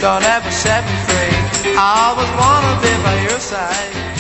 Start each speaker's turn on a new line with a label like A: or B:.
A: don't ever set me free. I always wanna be by your side.